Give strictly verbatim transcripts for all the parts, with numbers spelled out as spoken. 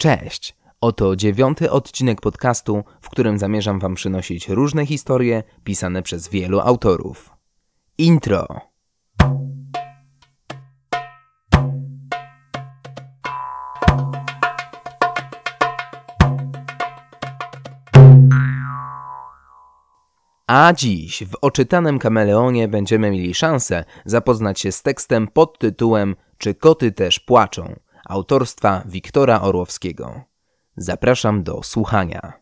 Cześć! Oto dziewiąty odcinek podcastu, w którym zamierzam wam przynosić różne historie pisane przez wielu autorów. Intro! A dziś w oczytanym Kameleonie będziemy mieli szansę zapoznać się z tekstem pod tytułem Czy koty też płaczą? Autorstwa Wiktora Orłowskiego. Zapraszam do słuchania.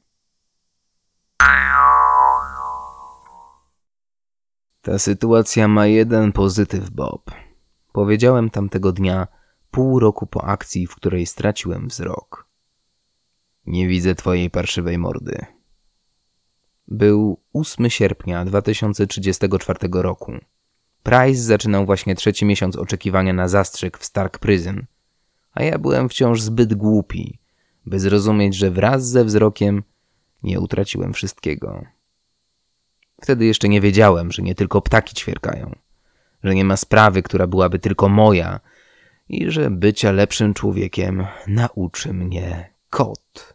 Ta sytuacja ma jeden pozytyw, Bob. Powiedziałem tamtego dnia, pół roku po akcji, w której straciłem wzrok. Nie widzę twojej parszywej mordy. Był ósmego sierpnia dwa tysiące trzydziestego czwartego roku. Price zaczynał właśnie trzeci miesiąc oczekiwania na zastrzyk w Stark Prison, a ja byłem wciąż zbyt głupi, by zrozumieć, że wraz ze wzrokiem nie utraciłem wszystkiego. Wtedy jeszcze nie wiedziałem, że nie tylko ptaki ćwierkają, że nie ma sprawy, która byłaby tylko moja i że bycia lepszym człowiekiem nauczy mnie kot.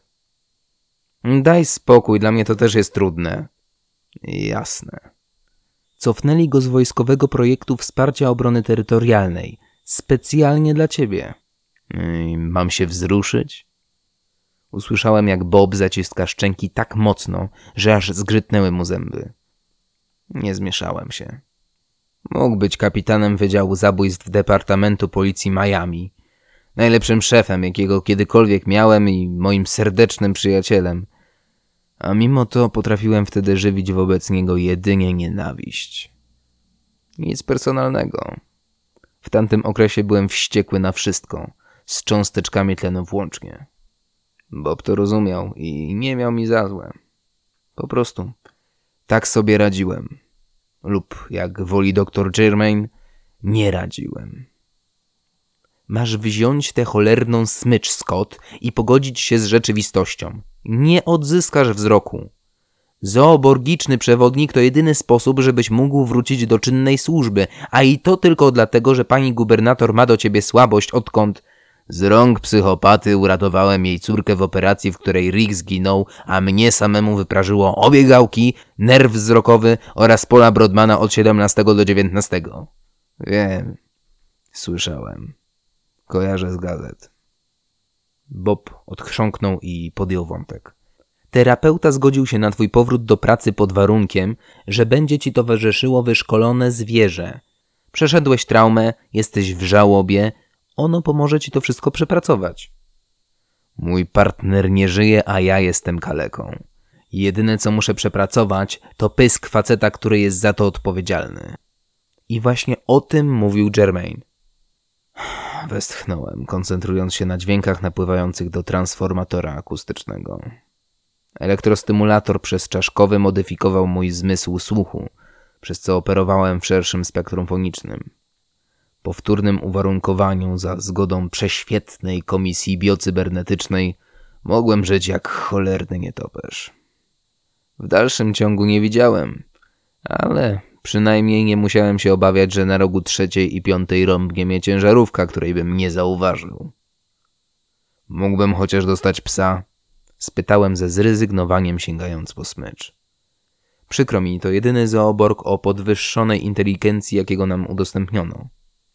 Daj spokój, dla mnie to też jest trudne. Jasne. Cofnęli go z wojskowego projektu wsparcia obrony terytorialnej, specjalnie dla ciebie. I mam się wzruszyć? Usłyszałem, jak Bob zaciska szczęki tak mocno, że aż zgrzytnęły mu zęby. Nie zmieszałem się. Mógł być kapitanem Wydziału Zabójstw Departamentu Policji Miami, najlepszym szefem, jakiego kiedykolwiek miałem i moim serdecznym przyjacielem. A mimo to potrafiłem wtedy żywić wobec niego jedynie nienawiść. Nic personalnego. W tamtym okresie byłem wściekły na wszystko, z cząsteczkami tlenu włącznie. Bob to rozumiał i nie miał mi za złe. Po prostu tak sobie radziłem. Lub, jak woli doktor Germain, nie radziłem. Masz wziąć tę cholerną smycz, Scott, i pogodzić się z rzeczywistością. Nie odzyskasz wzroku. Zooborgiczny przewodnik to jedyny sposób, żebyś mógł wrócić do czynnej służby, a i to tylko dlatego, że pani gubernator ma do ciebie słabość, odkąd z rąk psychopaty uratowałem jej córkę w operacji, w której Rick zginął, a mnie samemu wyprażyło obie gałki, nerw wzrokowy oraz pola Brodmana od siedemnastego do dziewiętnastego. Wiem, słyszałem. Kojarzę z gazet. Bob odchrząknął i podjął wątek. Terapeuta zgodził się na twój powrót do pracy pod warunkiem, że będzie ci towarzyszyło wyszkolone zwierzę. Przeszedłeś traumę, jesteś w żałobie, ono pomoże ci to wszystko przepracować. Mój partner nie żyje, a ja jestem kaleką. Jedyne, co muszę przepracować, to pysk faceta, który jest za to odpowiedzialny. I właśnie o tym mówił Germain. Westchnąłem, koncentrując się na dźwiękach napływających do transformatora akustycznego. Elektrostymulator przez czaszkowy modyfikował mój zmysł słuchu, przez co operowałem w szerszym spektrum fonicznym. Po wtórnym uwarunkowaniu za zgodą prześwietnej komisji biocybernetycznej mogłem żyć jak cholerny nietoperz. W dalszym ciągu nie widziałem, ale przynajmniej nie musiałem się obawiać, że na rogu trzeciej i piątej rąbnie mnie ciężarówka, której bym nie zauważył. Mógłbym chociaż dostać psa? Spytałem ze zrezygnowaniem, sięgając po smycz. Przykro mi, to jedyny zooborg o podwyższonej inteligencji, jakiego nam udostępniono.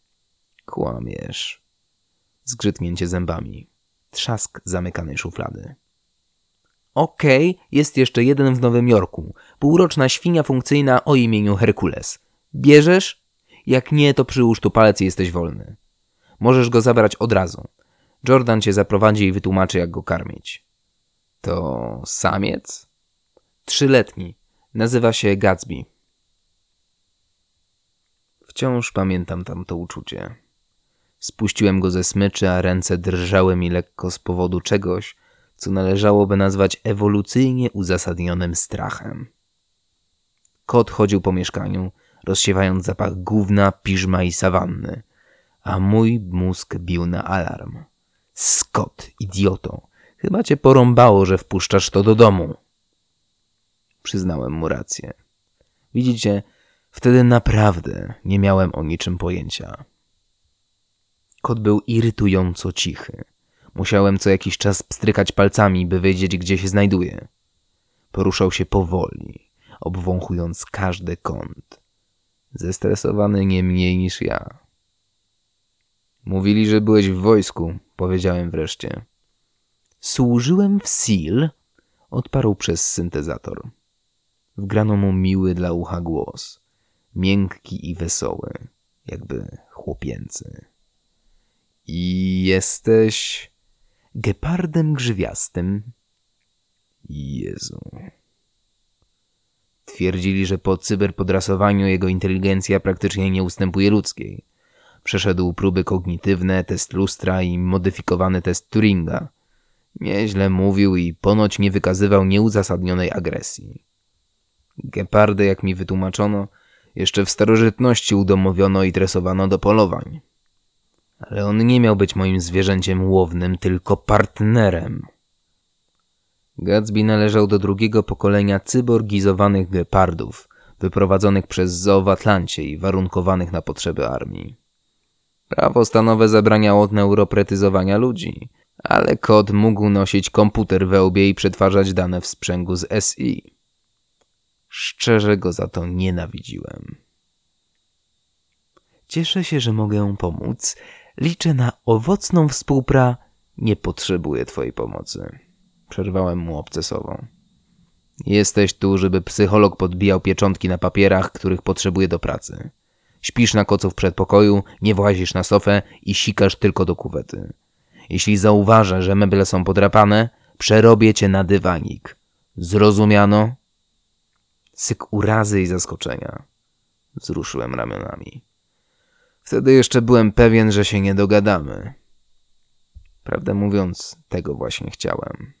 Kłamiesz. Zgrzytnięcie zębami. Trzask zamykanej szuflady. Okej, okay, jest jeszcze jeden w Nowym Jorku. Półroczna świnia funkcyjna o imieniu Herkules. Bierzesz? Jak nie, to przyłóż tu palec i jesteś wolny. Możesz go zabrać od razu. Jordan cię zaprowadzi i wytłumaczy, jak go karmić. To samiec? Trzyletni. Nazywa się Gatsby. Wciąż pamiętam tamto uczucie. Spuściłem go ze smyczy, a ręce drżały mi lekko z powodu czegoś, co należałoby nazwać ewolucyjnie uzasadnionym strachem. Kot chodził po mieszkaniu, rozsiewając zapach gówna, piżma i sawanny, a mój mózg bił na alarm. Scott, idioto, chyba cię porąbało, że wpuszczasz to do domu. Przyznałem mu rację. Widzicie, wtedy naprawdę nie miałem o niczym pojęcia. Kot był irytująco cichy. Musiałem co jakiś czas pstrykać palcami, by wiedzieć, gdzie się znajduje. Poruszał się powoli, obwąchując każdy kąt. Zestresowany nie mniej niż ja. Mówili, że byłeś w wojsku, powiedziałem wreszcie. Służyłem w S E A L, odparł przez syntezator. Wgrano mu miły dla ucha głos, miękki i wesoły, jakby chłopięcy. I jesteś gepardem grzywiastym. Jezu. Twierdzili, że po cyberpodrasowaniu jego inteligencja praktycznie nie ustępuje ludzkiej. Przeszedł próby kognitywne, test lustra i modyfikowany test Turinga. Nieźle mówił i ponoć nie wykazywał nieuzasadnionej agresji. Gepardy, jak mi wytłumaczono, jeszcze w starożytności udomowiono i tresowano do polowań. Ale on nie miał być moim zwierzęciem łownym, tylko partnerem. Gatsby należał do drugiego pokolenia cyborgizowanych gepardów, wyprowadzonych przez zoo w Atlancie i warunkowanych na potrzeby armii. Prawo stanowe zabraniało neuropretyzowania ludzi, ale kot mógł nosić komputer we łbie i przetwarzać dane w sprzęgu z S I. Szczerze go za to nienawidziłem. Cieszę się, że mogę pomóc. Liczę na owocną współpracę. Nie potrzebuję twojej pomocy. Przerwałem mu obcesowo. Jesteś tu, żeby psycholog podbijał pieczątki na papierach, których potrzebuje do pracy. Śpisz na kocu w przedpokoju, nie włazisz na sofę i sikasz tylko do kuwety. Jeśli zauważę, że meble są podrapane, przerobię cię na dywanik. Zrozumiano? Syk urazy i zaskoczenia. Wzruszyłem ramionami. Wtedy jeszcze byłem pewien, że się nie dogadamy. Prawdę mówiąc, tego właśnie chciałem.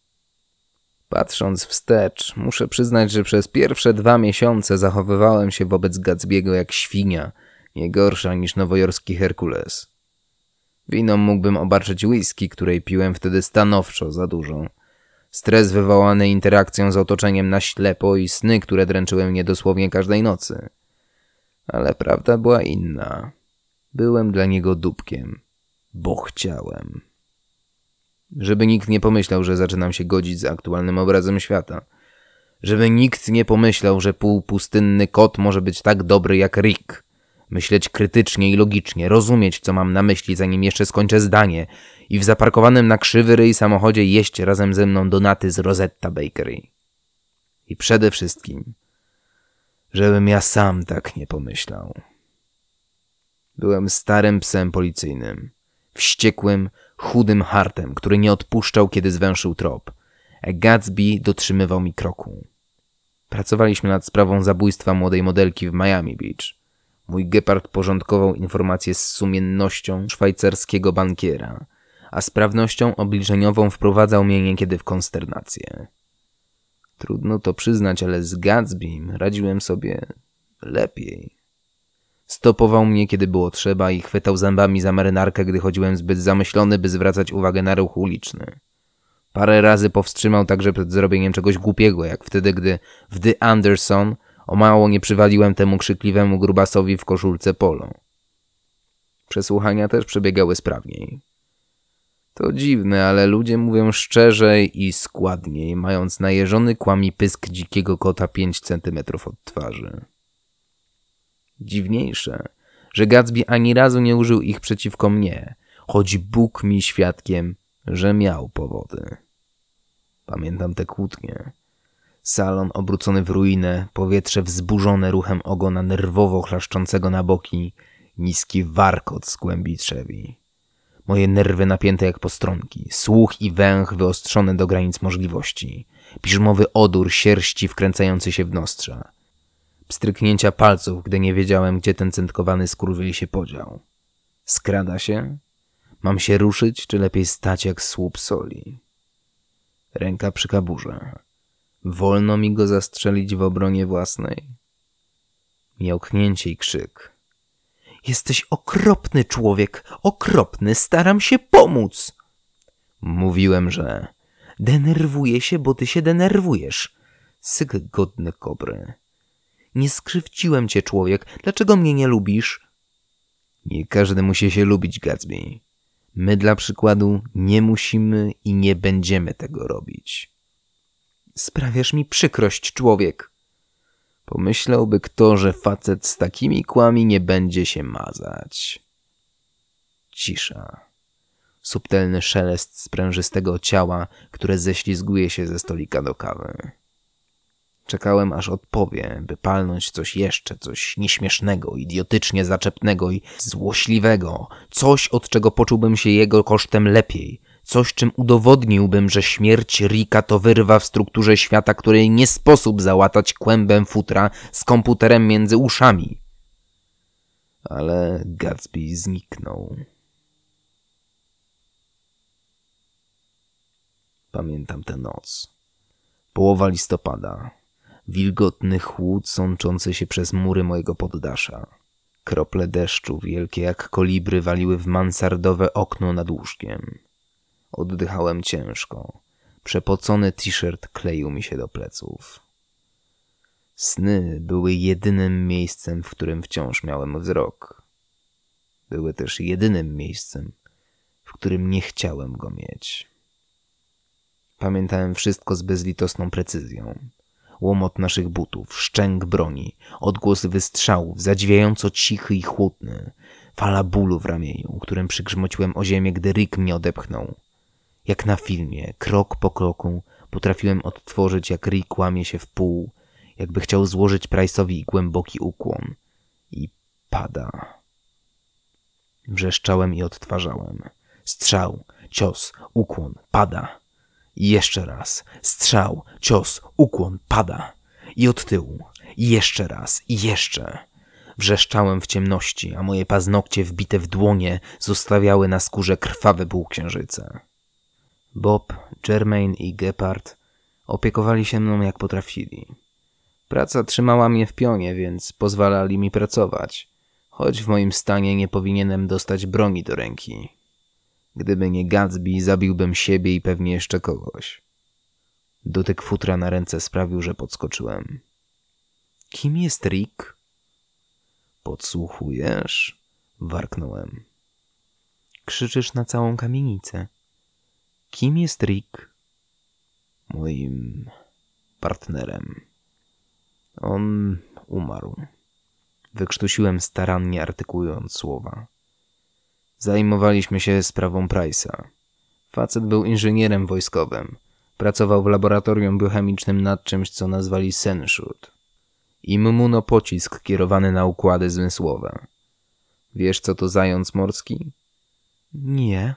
Patrząc wstecz, muszę przyznać, że przez pierwsze dwa miesiące zachowywałem się wobec Gatsby'ego jak świnia, nie gorsza niż nowojorski Herkules. Winą mógłbym obarczyć whisky, której piłem wtedy stanowczo za dużo. Stres wywołany interakcją z otoczeniem na ślepo i sny, które dręczyły mnie dosłownie każdej nocy. Ale prawda była inna. Byłem dla niego dupkiem, bo chciałem. Żeby nikt nie pomyślał, że zaczynam się godzić z aktualnym obrazem świata. Żeby nikt nie pomyślał, że półpustynny kot może być tak dobry jak Rick. Myśleć krytycznie i logicznie, rozumieć, co mam na myśli, zanim jeszcze skończę zdanie i w zaparkowanym na krzywy ryj samochodzie jeść razem ze mną donaty z Rosetta Bakery. I przede wszystkim, żebym ja sam tak nie pomyślał. Byłem starym psem policyjnym, wściekłym, chudym hartem, który nie odpuszczał, kiedy zwęszył trop, a Gatsby dotrzymywał mi kroku. Pracowaliśmy nad sprawą zabójstwa młodej modelki w Miami Beach. Mój gepard porządkował informacje z sumiennością szwajcarskiego bankiera, a sprawnością obliczeniową wprowadzał mnie niekiedy w konsternację. Trudno to przyznać, ale z Gatsbym radziłem sobie lepiej. Stopował mnie, kiedy było trzeba i chwytał zębami za marynarkę, gdy chodziłem zbyt zamyślony, by zwracać uwagę na ruch uliczny. Parę razy powstrzymał także przed zrobieniem czegoś głupiego, jak wtedy, gdy w The Anderson o mało nie przywaliłem temu krzykliwemu grubasowi w koszulce polo. Przesłuchania też przebiegały sprawniej. To dziwne, ale ludzie mówią szczerzej i składniej, mając najeżony kłami pysk dzikiego kota pięć centymetrów od twarzy. Dziwniejsze, że Gatsby ani razu nie użył ich przeciwko mnie, choć Bóg mi świadkiem, że miał powody. Pamiętam te kłótnie. Salon obrócony w ruinę, powietrze wzburzone ruchem ogona nerwowo chlaszczącego na boki, niski warkot z głębi trzewi. Moje nerwy napięte jak postronki, słuch i węch wyostrzone do granic możliwości, piżmowy odór sierści wkręcający się w nostrza. Pstryknięcia palców, gdy nie wiedziałem, gdzie ten centkowany skurwyl się podział. Skrada się? Mam się ruszyć, czy lepiej stać jak słup soli? Ręka przy kaburze. Wolno mi go zastrzelić w obronie własnej? Miałknięcie i krzyk. Jesteś okropny człowiek, okropny, staram się pomóc. Mówiłem, że denerwuję się, bo ty się denerwujesz. Syk godny kobry. Nie skrzywdziłem cię, człowiek. Dlaczego mnie nie lubisz? Nie każdy musi się lubić, Gatsby. My dla przykładu nie musimy i nie będziemy tego robić. Sprawiasz mi przykrość, człowiek. Pomyślałby kto, że facet z takimi kłami nie będzie się mazać. Cisza. Subtelny szelest sprężystego ciała, które ześlizguje się ze stolika do kawy. Czekałem, aż odpowie, by palnąć coś jeszcze, coś nieśmiesznego, idiotycznie zaczepnego i złośliwego. Coś, od czego poczułbym się jego kosztem lepiej. Coś, czym udowodniłbym, że śmierć Ricka to wyrwa w strukturze świata, której nie sposób załatać kłębem futra z komputerem między uszami. Ale Gatsby zniknął. Pamiętam tę noc. Połowa listopada. Wilgotny chłód sączący się przez mury mojego poddasza. Krople deszczu wielkie jak kolibry waliły w mansardowe okno nad łóżkiem. Oddychałem ciężko. Przepocony t-shirt kleił mi się do pleców. Sny były jedynym miejscem, w którym wciąż miałem wzrok. Były też jedynym miejscem, w którym nie chciałem go mieć. Pamiętałem wszystko z bezlitosną precyzją. Łomot naszych butów, szczęk broni, odgłos wystrzałów, zadziwiająco cichy i chłodny, fala bólu w ramieniu, którym przygrzmociłem o ziemię, gdy Rick mnie odepchnął. Jak na filmie, krok po kroku, potrafiłem odtworzyć, jak Rick łamie się w pół, jakby chciał złożyć Price'owi głęboki ukłon. I pada. Wrzeszczałem i odtwarzałem. Strzał, cios, ukłon, pada. I jeszcze raz. Strzał, cios, ukłon, pada. I od tyłu. I jeszcze raz. I jeszcze. Wrzeszczałem w ciemności, a moje paznokcie wbite w dłonie zostawiały na skórze krwawe półksiężyce. Bob, Germain i Gepard opiekowali się mną jak potrafili. Praca trzymała mnie w pionie, więc pozwalali mi pracować, choć w moim stanie nie powinienem dostać broni do ręki. Gdyby nie Gatsby, zabiłbym siebie i pewnie jeszcze kogoś. Dotyk futra na ręce sprawił, że podskoczyłem. Kim jest Rick? Podsłuchujesz? Warknąłem. Krzyczysz na całą kamienicę. Kim jest Rick? Moim partnerem. On umarł. Wykrztusiłem starannie, artykułując słowa. Zajmowaliśmy się sprawą Price'a. Facet był inżynierem wojskowym. Pracował w laboratorium biochemicznym nad czymś, co nazwali Senshoot. Immunopocisk kierowany na układy zmysłowe. Wiesz, co to zając morski? Nie.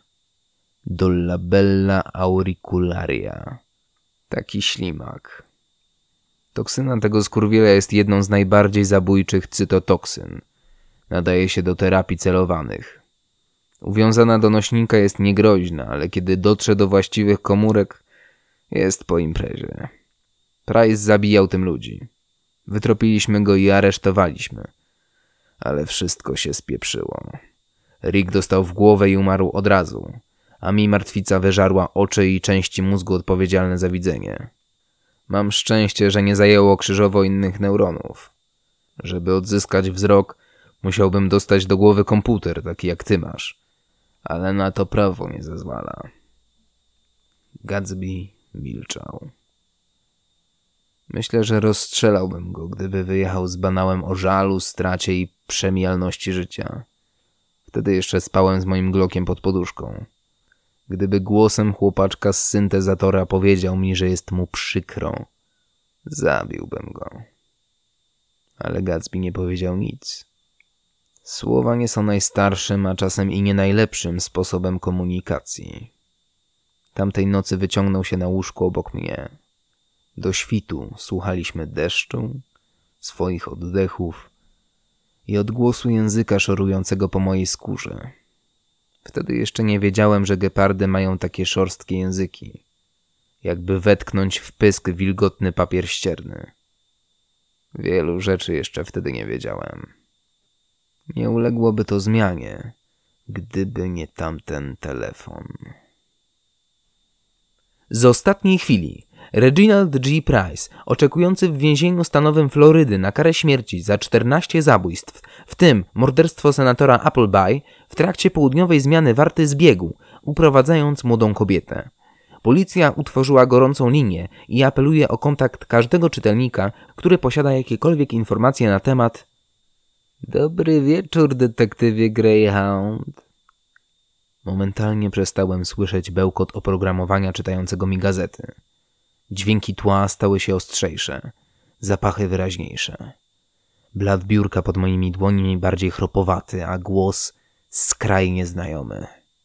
Dolabella auricularia. Taki ślimak. Toksyna tego skurwiela jest jedną z najbardziej zabójczych cytotoksyn. Nadaje się do terapii celowanych. Uwiązana do nośnika jest niegroźna, ale kiedy dotrze do właściwych komórek, jest po imprezie. Price zabijał tym ludzi. Wytropiliśmy go i aresztowaliśmy. Ale wszystko się spieprzyło. Rick dostał w głowę i umarł od razu, a mi martwica wyżarła oczy i części mózgu odpowiedzialne za widzenie. Mam szczęście, że nie zajęło krzyżowo innych neuronów. Żeby odzyskać wzrok, musiałbym dostać do głowy komputer, taki jak ty masz. Ale na to prawo nie zezwala. Gatsby milczał. Myślę, że rozstrzelałbym go, gdyby wyjechał z banałem o żalu, stracie i przemijalności życia. Wtedy jeszcze spałem z moim Glockiem pod poduszką. Gdyby głosem chłopaczka z syntezatora powiedział mi, że jest mu przykro, zabiłbym go. Ale Gatsby nie powiedział nic. Słowa nie są najstarszym, a czasem i nie najlepszym sposobem komunikacji. Tamtej nocy wyciągnął się na łóżku obok mnie. Do świtu słuchaliśmy deszczu, swoich oddechów i odgłosu języka szorującego po mojej skórze. Wtedy jeszcze nie wiedziałem, że gepardy mają takie szorstkie języki, jakby wetknąć w pysk wilgotny papier ścierny. Wielu rzeczy jeszcze wtedy nie wiedziałem. Nie uległoby to zmianie, gdyby nie tamten telefon. Z ostatniej chwili. Reginald G. Price, oczekujący w więzieniu stanowym Florydy na karę śmierci za czternaście zabójstw, w tym morderstwo senatora Appleby, w trakcie południowej zmiany warty zbiegł, uprowadzając młodą kobietę. Policja utworzyła gorącą linię i apeluje o kontakt każdego czytelnika, który posiada jakiekolwiek informacje na temat... Dobry wieczór, detektywie Greyhound. Momentalnie przestałem słyszeć bełkot oprogramowania czytającego mi gazety. Dźwięki tła stały się ostrzejsze, zapachy wyraźniejsze. Blat biurka pod moimi dłońmi bardziej chropowaty, a głos skrajnie znajomy.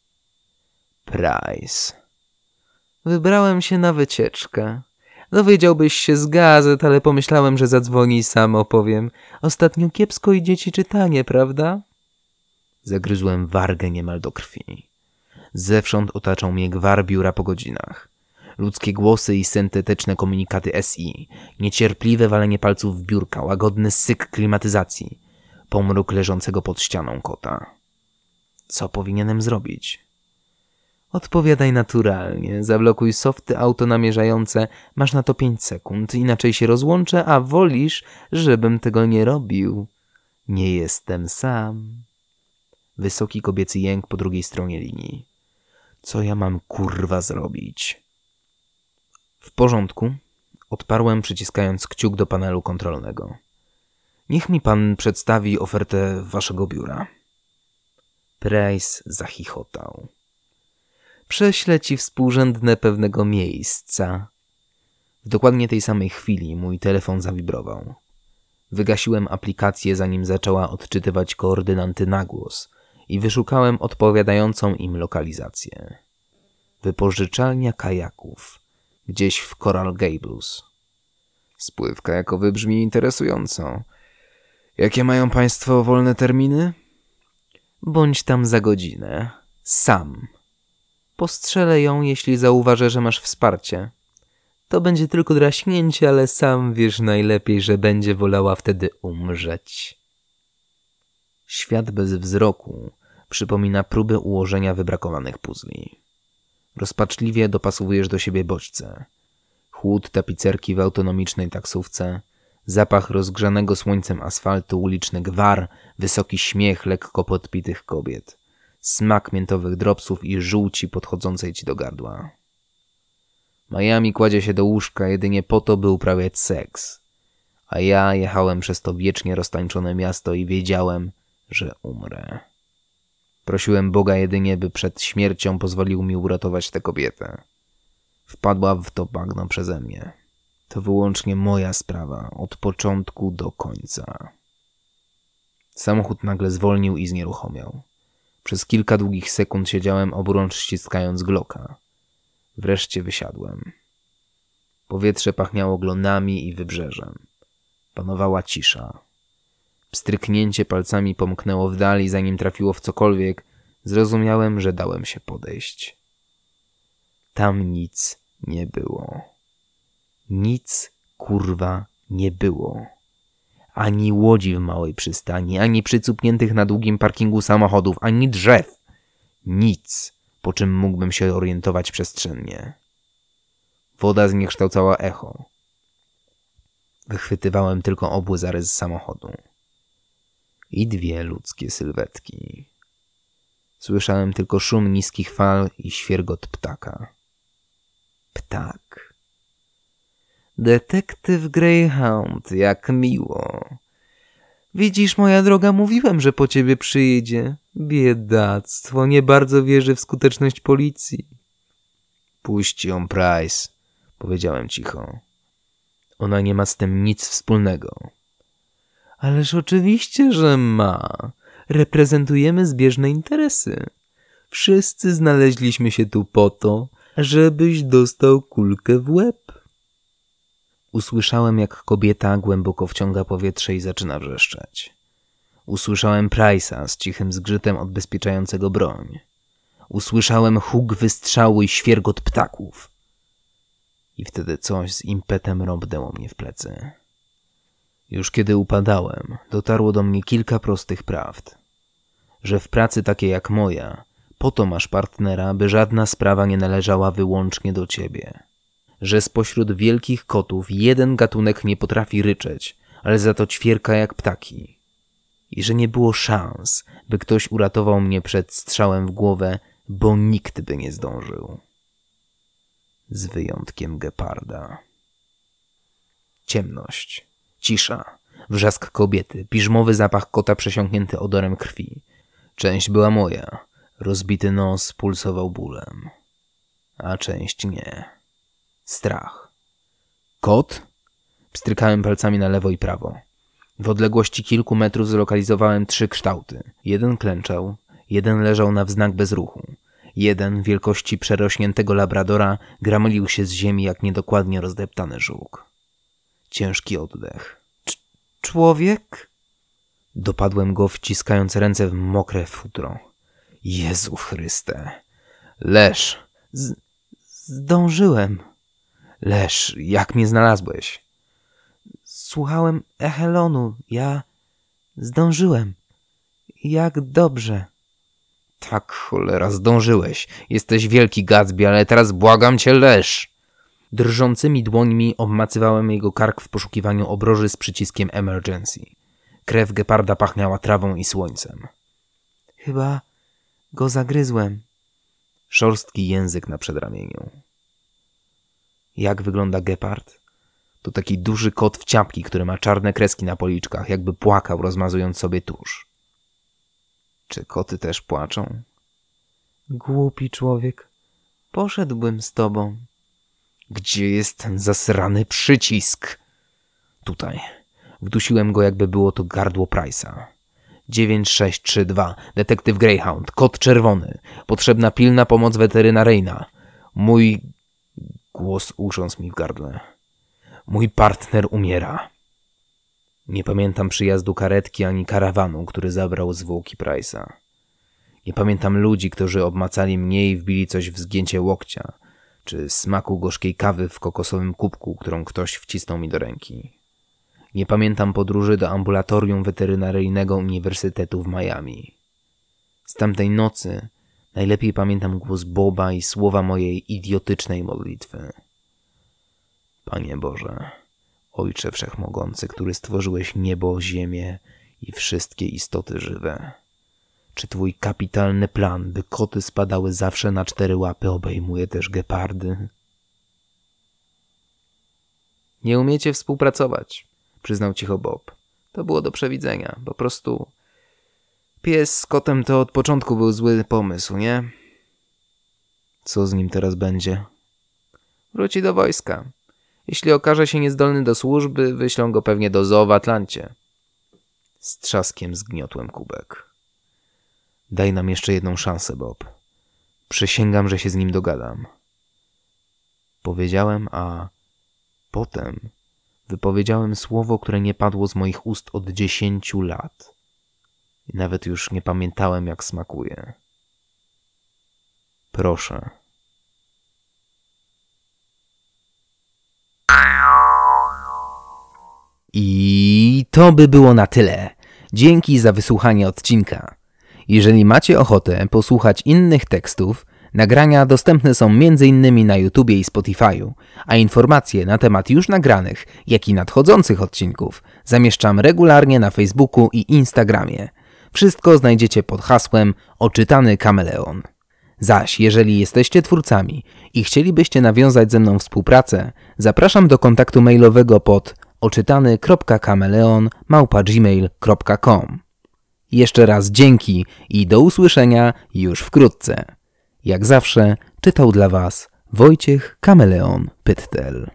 Price. Wybrałem się na wycieczkę. Dowiedziałbyś się z gazet, ale pomyślałem, że zadzwoni i sam opowiem. Ostatnio kiepsko idzie ci czytanie, prawda? Zagryzłem wargę niemal do krwi. Zewsząd otaczał mnie gwar biura po godzinach. Ludzkie głosy i syntetyczne komunikaty S I, niecierpliwe walenie palców w biurka, łagodny syk klimatyzacji, pomruk leżącego pod ścianą kota. Co powinienem zrobić? Odpowiadaj naturalnie, zablokuj softy autonamierzające, masz na to pięć sekund, inaczej się rozłączę, a wolisz, żebym tego nie robił. Nie jestem sam. Wysoki kobiecy jęk po drugiej stronie linii. Co ja mam kurwa zrobić? W porządku, odparłem przyciskając kciuk do panelu kontrolnego. Niech mi pan przedstawi ofertę waszego biura. Price zachichotał. Prześlę ci współrzędne pewnego miejsca. W dokładnie tej samej chwili mój telefon zawibrował. Wygasiłem aplikację, zanim zaczęła odczytywać koordynaty na głos i wyszukałem odpowiadającą im lokalizację. Wypożyczalnia kajaków, gdzieś w Coral Gables. Spływ kajakowy brzmi interesująco. Jakie mają państwo wolne terminy? Bądź tam za godzinę. Sam. Postrzelę ją, jeśli zauważę, że masz wsparcie. To będzie tylko draśnięcie, ale sam wiesz najlepiej, że będzie wolała wtedy umrzeć. Świat bez wzroku przypomina próbę ułożenia wybrakowanych puzli. Rozpaczliwie dopasowujesz do siebie bodźce. Chłód tapicerki w autonomicznej taksówce, zapach rozgrzanego słońcem asfaltu, uliczny gwar, wysoki śmiech lekko podpitych kobiet, smak miętowych dropsów i żółci podchodzącej ci do gardła. Miami kładzie się do łóżka jedynie po to, by uprawiać seks, a ja jechałem przez to wiecznie roztańczone miasto i wiedziałem, że umrę. Prosiłem Boga jedynie, by przed śmiercią pozwolił mi uratować tę kobietę. Wpadła w to bagno przeze mnie. To wyłącznie moja sprawa, od początku do końca. Samochód nagle zwolnił i znieruchomiał. Przez kilka długich sekund siedziałem oburącz ściskając Glocka. Wreszcie wysiadłem. Powietrze pachniało glonami i wybrzeżem. Panowała cisza. Pstryknięcie palcami pomknęło w dali, zanim trafiło w cokolwiek, zrozumiałem, że dałem się podejść. Tam nic nie było. Nic, kurwa, nie było. Ani łodzi w małej przystani, ani przycupniętych na długim parkingu samochodów, ani drzew. Nic, po czym mógłbym się orientować przestrzennie. Woda zniekształcała echo. Wychwytywałem tylko obły zarys samochodu. I dwie ludzkie sylwetki. Słyszałem tylko szum niskich fal i świergot ptaka. Ptak. Detektyw Greyhound, jak miło. Widzisz, moja droga, mówiłem, że po ciebie przyjdzie. Biedactwo, nie bardzo wierzy w skuteczność policji. Puść ją, Price, powiedziałem cicho. Ona nie ma z tym nic wspólnego. Ależ oczywiście, że ma. Reprezentujemy zbieżne interesy. Wszyscy znaleźliśmy się tu po to, żebyś dostał kulkę w łeb. Usłyszałem, jak kobieta głęboko wciąga powietrze i zaczyna wrzeszczeć. Usłyszałem Price'a z cichym zgrzytem odbezpieczającego broń. Usłyszałem huk wystrzału i świergot ptaków. I wtedy coś z impetem rąbnęło mnie w plecy. Już kiedy upadałem, dotarło do mnie kilka prostych prawd. Że w pracy takiej jak moja, po to masz partnera, by żadna sprawa nie należała wyłącznie do ciebie. że spośród wielkich kotów jeden gatunek nie potrafi ryczeć, ale za to ćwierka jak ptaki. I że nie było szans, by ktoś uratował mnie przed strzałem w głowę, bo nikt by nie zdążył. Z wyjątkiem geparda. Ciemność, cisza, wrzask kobiety, piżmowy zapach kota przesiąknięty odorem krwi. Część była moja, rozbity nos pulsował bólem, a część nie. Strach. Kot? Pstrykałem palcami na lewo i prawo. W odległości kilku metrów zlokalizowałem trzy kształty. Jeden klęczał, jeden leżał na wznak bez ruchu. Jeden, wielkości przerośniętego labradora, gramolił się z ziemi jak niedokładnie rozdeptany żółk. Ciężki oddech. Cz- człowiek? Dopadłem go, wciskając ręce w mokre futro. Jezu Chryste. Leż. Z- zdążyłem. Leż, jak mnie znalazłeś? Słuchałem Echelonu. Ja zdążyłem. Jak dobrze. Tak, cholera, zdążyłeś. Jesteś wielki Gatsby, ale teraz błagam cię, leż. Drżącymi dłońmi obmacywałem jego kark w poszukiwaniu obroży z przyciskiem emergency. Krew geparda pachniała trawą i słońcem. Chyba go zagryzłem. Szorstki język na przedramieniu. Jak wygląda gepard? To taki duży kot w ciapki, który ma czarne kreski na policzkach, jakby płakał, rozmazując sobie tusz. Czy koty też płaczą? Głupi człowiek. Poszedłbym z tobą. Gdzie jest ten zasrany przycisk? Tutaj. Wdusiłem go, jakby było to gardło Price'a. dziewięć sześć trzy dwa. Detektyw Greyhound. Kot czerwony. Potrzebna pilna pomoc weterynaryjna. Mój... Głos ugrzązł mi w gardle. Mój partner umiera. Nie pamiętam przyjazdu karetki ani karawanu, który zabrał zwłoki Price'a. Nie pamiętam ludzi, którzy obmacali mnie i wbili coś w zgięcie łokcia, czy smaku gorzkiej kawy w kokosowym kubku, którą ktoś wcisnął mi do ręki. Nie pamiętam podróży do ambulatorium weterynaryjnego Uniwersytetu w Miami. Z tamtej nocy najlepiej pamiętam głos Boba i słowa mojej idiotycznej modlitwy. Panie Boże, Ojcze Wszechmogący, który stworzyłeś niebo, ziemię i wszystkie istoty żywe. Czy twój kapitalny plan, by koty spadały zawsze na cztery łapy, obejmuje też gepardy? Nie umiecie współpracować, przyznał cicho Bob. To było do przewidzenia. Po prostu pies z kotem to od początku był zły pomysł, nie? Co z nim teraz będzie? Wróci do wojska. Jeśli okaże się niezdolny do służby, wyślą go pewnie do zoo w Atlancie. Z trzaskiem zgniotłem kubek. Daj nam jeszcze jedną szansę, Bob. Przysięgam, że się z nim dogadam. Powiedziałem, a potem wypowiedziałem słowo, które nie padło z moich ust od dziesięciu lat. I nawet już nie pamiętałem, jak smakuje. Proszę. I to by było na tyle. Dzięki za wysłuchanie odcinka. Jeżeli macie ochotę posłuchać innych tekstów, nagrania dostępne są między innymi na YouTubie i Spotify'u, a informacje na temat już nagranych, jak i nadchodzących odcinków zamieszczam regularnie na Facebooku i Instagramie. Wszystko znajdziecie pod hasłem Oczytany Kameleon. Zaś jeżeli jesteście twórcami i chcielibyście nawiązać ze mną współpracę, zapraszam do kontaktu mailowego pod oczytany kropka kameleon małpa gmail kropka com. Jeszcze raz dzięki i do usłyszenia już wkrótce. Jak zawsze czytał dla Was Wojciech Kameleon Pyttel.